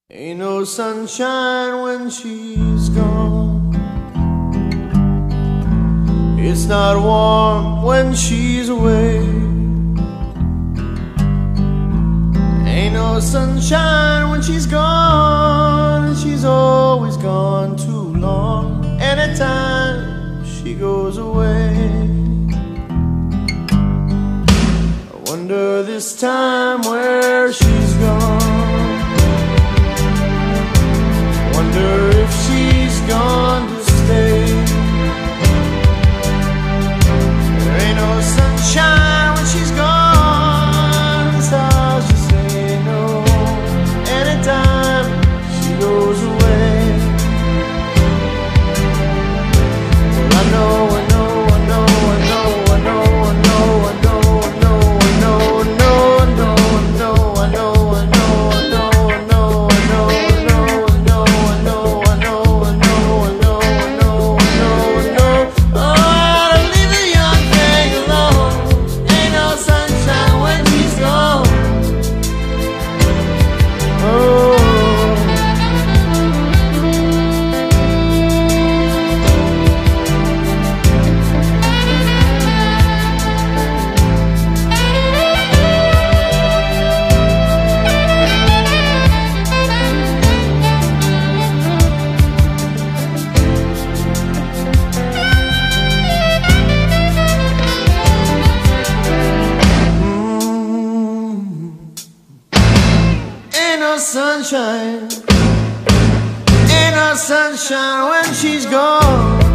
Ain't no sunshine when she's gone. It's not warm when she's away. Ain't no sunshine when she's gone, and she's always gone too long. Anytime she goes away, I wonder this time where she's gone. Wonder if she's gone to stay. There ain't no sunshine when she's gone. This house just ain't no home anytime she goes away. Well, I know, I know, I know, I know, I know, I know, I know, I know, I know, I know, I know, I know, I know, I know, I know, I know, I know. Sunshine, ain't no sunshine when she's gone.